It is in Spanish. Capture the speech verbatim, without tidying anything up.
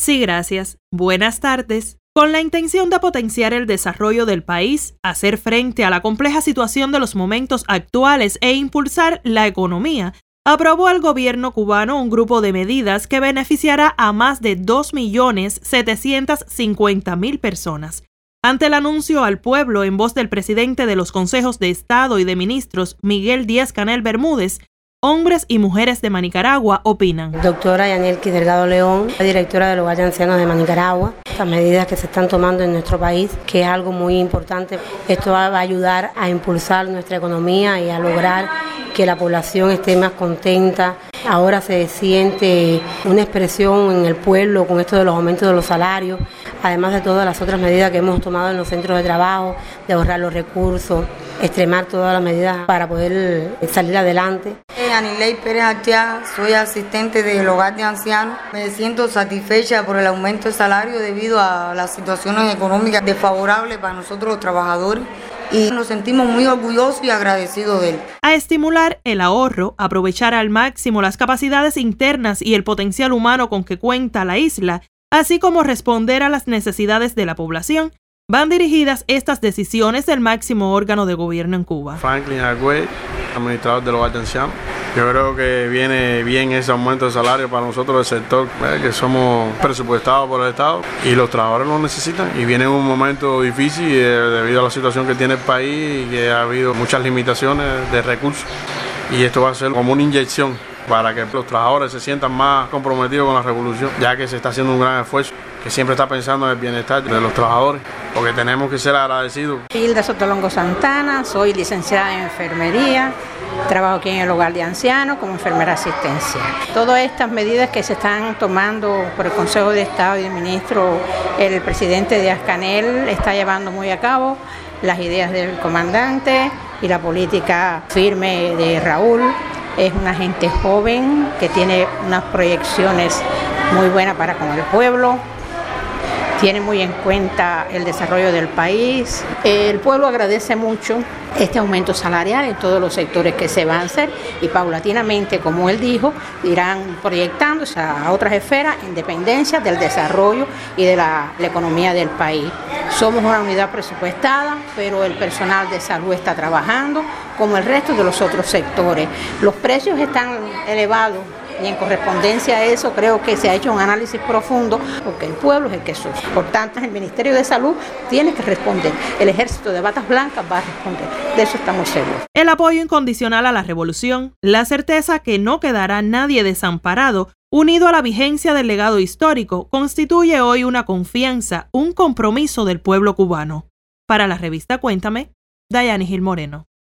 Sí, gracias. Buenas tardes. Con la intención de potenciar el desarrollo del país, hacer frente a la compleja situación de los momentos actuales e impulsar la economía, aprobó el gobierno cubano un grupo de medidas que beneficiará a más de dos millones setecientas cincuenta mil personas. Ante el anuncio al pueblo en voz del presidente de los consejos de Estado y de ministros, Miguel Díaz-Canel Bermúdez, hombres y mujeres de Manicaragua opinan. Doctora Yanelki Delgado León, la directora del Hogar de Ancianos de Manicaragua. Estas medidas que se están tomando en nuestro país, que es algo muy importante, esto va a ayudar a impulsar nuestra economía y a lograr que la población esté más contenta. Ahora se siente una expresión en el pueblo con esto de los aumentos de los salarios, además de todas las otras medidas que hemos tomado en los centros de trabajo, de ahorrar los recursos, extremar todas las medidas para poder salir adelante. Anilei Pérez Arteaga, soy asistente del Hogar de Ancianos. Me siento satisfecha por el aumento de salario debido a las situaciones económicas desfavorables para nosotros los trabajadores y nos sentimos muy orgullosos y agradecidos de él. A estimular el ahorro, aprovechar al máximo las capacidades internas y el potencial humano con que cuenta la isla, así como responder a las necesidades de la población, van dirigidas estas decisiones del máximo órgano de gobierno en Cuba. Franklin Argüey, administrador del Hogar de Ancianos. Yo creo que viene bien ese aumento de salario para nosotros del sector, ¿verdad? Que somos presupuestados por el Estado y los trabajadores lo necesitan. Y viene un momento difícil eh, debido a la situación que tiene el país y que ha habido muchas limitaciones de recursos. Y esto va a ser como una inyección para que los trabajadores se sientan más comprometidos con la revolución, ya que se está haciendo un gran esfuerzo, que siempre está pensando en el bienestar de los trabajadores, porque tenemos que ser agradecidos. Hilda Sotolongo Santana, soy licenciada en enfermería, trabajo aquí en el Hogar de Ancianos como enfermera asistencial. Todas estas medidas que se están tomando por el Consejo de Estado y de Ministros, el presidente Díaz-Canel está llevando muy a cabo las ideas del comandante y la política firme de Raúl. Es una gente joven que tiene unas proyecciones muy buenas para con el pueblo, tiene muy en cuenta el desarrollo del país. El pueblo agradece mucho este aumento salarial en todos los sectores que se van a hacer y paulatinamente, como él dijo, irán proyectándose a otras esferas en dependencia del desarrollo y de la, la economía del país. Somos una unidad presupuestada, pero el personal de salud está trabajando como el resto de los otros sectores. Los precios están elevados y en correspondencia a eso creo que se ha hecho un análisis profundo porque el pueblo es el que sufre. Por tanto, el Ministerio de Salud tiene que responder. El Ejército de Batas Blancas va a responder. De eso estamos seguros. El apoyo incondicional a la revolución, la certeza que no quedará nadie desamparado, unido a la vigencia del legado histórico, constituye hoy una confianza, un compromiso del pueblo cubano. Para la revista Cuéntame, Dayani Gil Moreno.